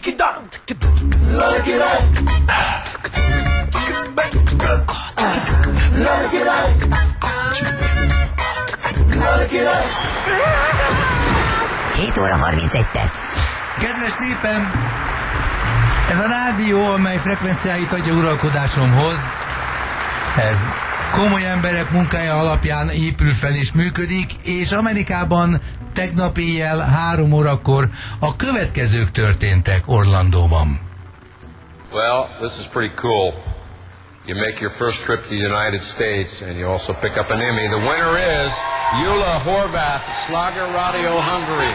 Két óra 31 perc. Kedves népem, ez a rádió, amely frekvenciáit adja uralkodásomhoz, ez komoly emberek munkája alapján épül fel és működik, és Amerikában tegnap éjjel 3 órakor a következők történtek Orlandóban. Well, this is pretty cool. You make your first trip to the United States and you also pick up an Emmy. The winner is Gyula Horváth, Sláger Radio Hungary.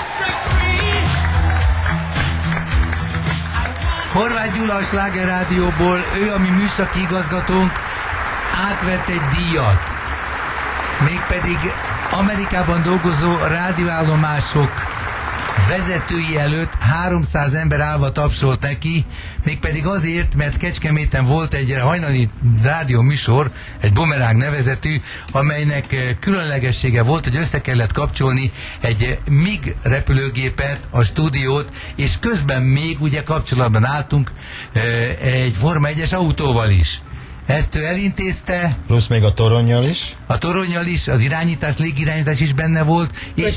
Horváth Gyula a Sláger Rádióból, ő a mi műszaki igazgatónk, átvett egy díjat. Mégpedig Amerikában dolgozó rádióállomások vezetői előtt 300 ember állva tapsolt neki, mégpedig azért, mert Kecskeméten volt egy hajnali rádió műsor, egy Bumerang nevezetű, amelynek különlegessége volt, hogy össze kellett kapcsolni egy MiG repülőgépet, a stúdiót, és közben még ugye kapcsolatban álltunk egy Forma 1-es autóval is. Ezt ő elintézte. Plusz még a Toronnyal is. A Toronnyal is, az irányítás, légirányítás is benne volt. És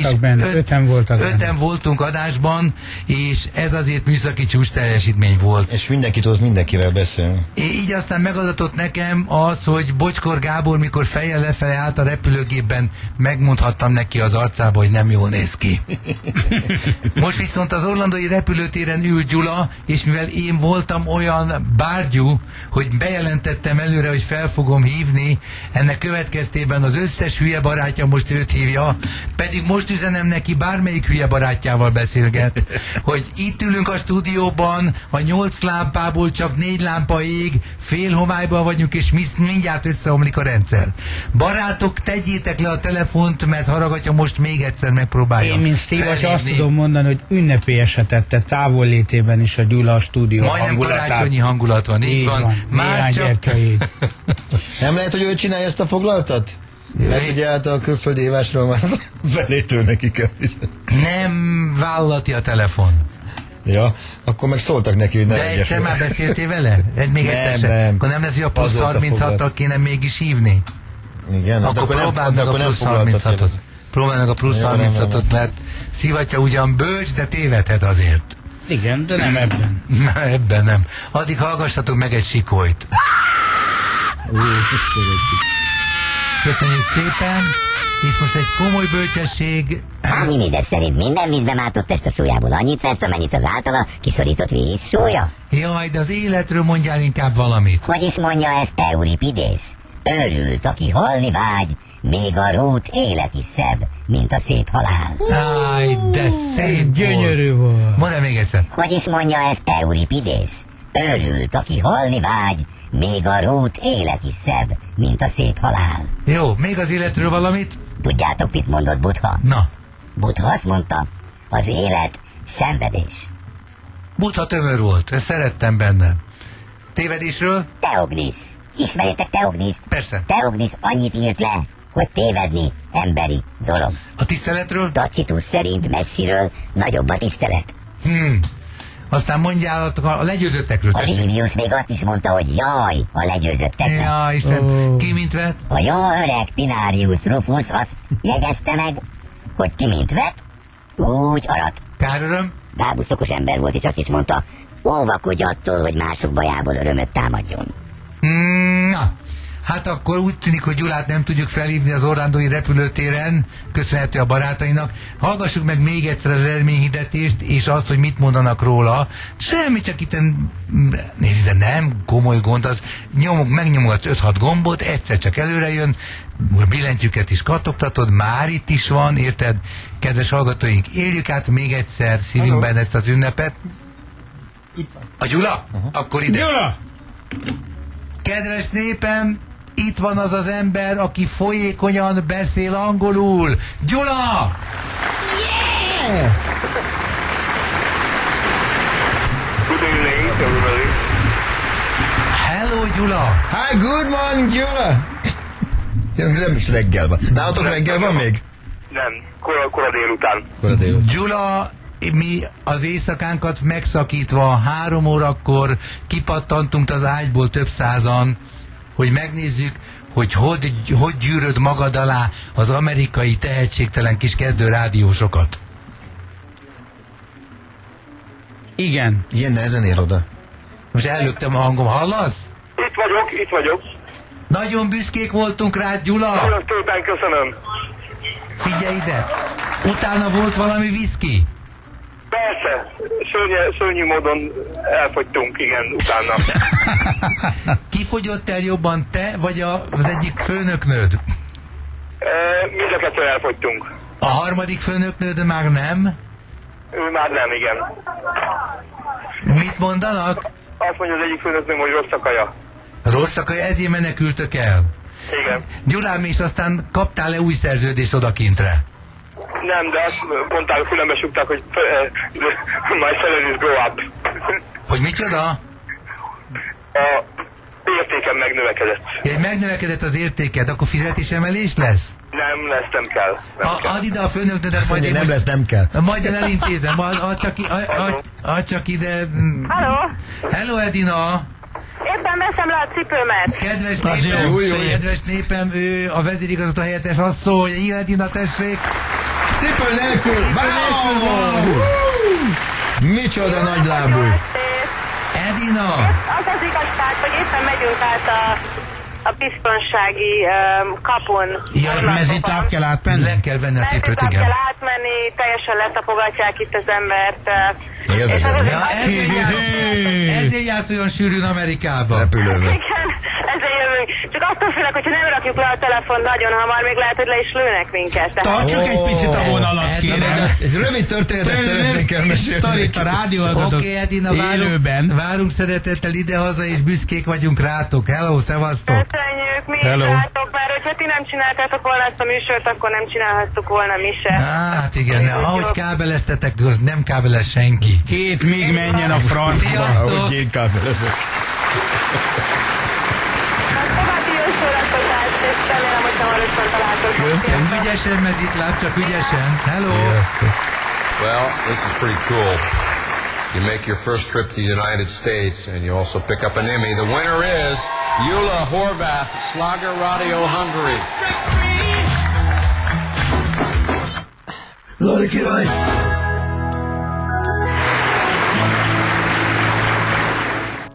öten voltunk adásban, és ez azért műszaki csúcs teljesítmény volt. És mindenki tudott mindenkivel beszélni. Így aztán megadatott nekem az, hogy Bocskor Gábor, mikor fejjel lefele állt a repülőgépben, megmondhattam neki az arcába, hogy nem jól néz ki. Most viszont az orlandói repülőtéren ül Gyula, és mivel én voltam olyan bárgyú, hogy bejelentettem előre, hogy fel fogom hívni, ennek következtében az összes hülye barátja most őt hívja, pedig most üzenem neki, bármelyik hülye barátjával beszélget, hogy itt ülünk a stúdióban, a 8 lámpából csak 4 lámpa ég, fél homályban vagyunk, és mindjárt összeomlik a rendszer. Barátok, tegyétek le a telefont, mert haragatja, most még egyszer megpróbálja. Én, mint Steve, azt tudom mondani, hogy ünnepélyesen tette távollétében is a Gyula a stúdió majdnem karácsonyi hangulat van, így van. Már csak... Nem lehet, hogy ő csinálja ezt a foglaltat? Mert ugye hát a külföldi évásról már felétől neki kell fizetni. Nem vállalati a telefon. Ja, akkor meg szóltak neki, hogy ne de egyszer már beszéltél vele? Még egyszer sem. Akkor nem lehet, hogy a plusz 36-tal kéne mégis hívni? Igen. Akkor próbáld meg a plusz 36-ot. Próbáld meg a plusz 36-ot, mert Szivatya ugyan bölcs, de tévedhet azért. Igen, de nem ebben. Na, ebben nem. Addig hallgassatok meg egy Sikolyt. Köszönjük szépen, és most egy komoly bölcsesség. Parmenides szerint minden vízbe mártott test a sólyából annyit vesz, amennyit az általa kiszorított víz sója. Jaj, de az életről mondjál inkább valamit. Hogy is mondja ezt Euripides? Örült, aki halni vágy, még a rót élet is szebb, mint a szép halál. Áj, de szép gyönyörű volt. Mondd el még egyszer. Hogy is mondja ezt Euripides? Örült, aki halni vágy, még a rót élet is szebb, mint a szép halál. Jó, még az életről valamit? Tudjátok, mit mondott Buddha? Na. Buddha azt mondta, az élet szenvedés. Buddha tömör volt, ezt szerettem benne. Tévedésről? Teognisz. Ismeritek Teogniszt? Persze. Teognisz annyit írt le, hogy tévedni emberi dolog. A tiszteletről? Tacitus szerint messziről nagyobb a tisztelet. Aztán mondjál a legyőzöttekről. A Livius még azt is mondta, hogy jaj, a legyőzötteknek. Ja, hiszen ki mint vett? A jó öreg Pinarius Rufus azt jegyezte meg, hogy ki mint vett, úgy arat. Kár öröm? Bábusz okos ember volt, és azt is mondta, óvakodj attól, hogy mások bajából örömöt támadjon. Na, hát akkor úgy tűnik, hogy Gyulát nem tudjuk felhívni az orlandói repülőtéren, köszönhető a barátainak. Hallgassuk meg még egyszer az eredményhirdetést, és azt, hogy mit mondanak róla. Semmi, csak itt nézd, de nem komoly gond, az megnyomogatsz 5-6 gombot, egyszer csak előre jön, a billentyűket is kattogtatod, már itt is van, érted? Kedves hallgatóink, éljük át még egyszer szívünkben ezt az ünnepet. Itt van. A Gyula? Akkor ide. Gyula! Kedves népem, itt van az az ember, aki folyékonyan beszél angolul. Gyula! Yeah! Good evening, everybody. Hello, Gyula! Hi, good morning, Gyula! Nem is reggel van. Nálatok reggel van még? Nem, kora délután. Kora délután. Gyula, mi az éjszakánkat megszakítva 3 órakor kipattantunk az ágyból több százan, hogy megnézzük, hogy gyűröd magad alá az amerikai tehetségtelen kis kezdő rádiósokat. Igen. Ilyen nehezen ér oda. Most ellöktem a hangom, hallasz? Itt vagyok. Nagyon büszkék voltunk rád, Gyula! Nagyon szépen köszönöm. Figyelj ide! Utána volt valami viszki? Persze, szörnyű módon elfogytunk, igen, utána. Ki fogyott el jobban, te vagy az egyik főnöknőd? Mind a kettőn elfogytunk. A harmadik főnöknőd már nem? Ő már nem, igen. Mit mondanak? Azt mondja az egyik főnöknőm, hogy rossz a kaja. Rossz a kaja, ezért menekültök el. Igen. Gyulám, és aztán kaptál-e új szerződést odakintre? Nem, de azt mondták, fülembe súgták, hogy my salary is grow up. Hogy micsoda? A értékem megnövekedett. Megnövekedett az értéked, akkor fizetésemelés lesz? Nem kell. Add ide a főnöknődet, majd én Nem lesz, nem kell. majd én elintézem, add csak ide. Halló? Hello, Edina! Éppen veszem le a cipőmet. Kedves népem, ő a vezérigazgató helyettes asszony, Edina, tessék! Cipő nélkül! Bravo! Micsoda nagy lábú! Edina! Az az igazság, hogy éppen megyünk át a biztonsági kapun. Ja, Mezitláb kell átmenni? Le kell venni a cipőt, Mezitláb igen. kell átmenni, teljesen letapogatják itt az embert. Élvezed. Ja, ezért jársz olyan sűrűn Amerikába. Repülővel. Igen, ezzel jövünk. Csak attól félek, hogyha nem rakjuk le a telefont nagyon hamar, még lehet, hogy le is lőnek minket. Tartsuk egy picit a vonalat, kérem. Egy rövid történetet szeretnék elmesélni. Sztorit a rádióhallgatók Oké, Edina, élőben. várunk szeretettel ide-haza, és büszkék vagyunk rátok. Hello, szevasztok! Köszönjük, mi is látok, bár hogyha ti nem csináltátok volna ezt a műsort, akkor nem csinálhattuk volna mi se. Hát igen, ahogy kábeleztetek, az nem kábelez senki. Két még menjen a francba. Sziasztok! Ahogy én kábelezek. További jó szórakozást, és remélem, hogy hamarosan találkozunk. Ügyesen, mezitláb, csak ügyesen. Hello! Well, this is pretty cool. You make your first trip to the United States, and you also pick up an Emmy. The winner is Gyula Horvath, Slager Radio, Hungary. Lord,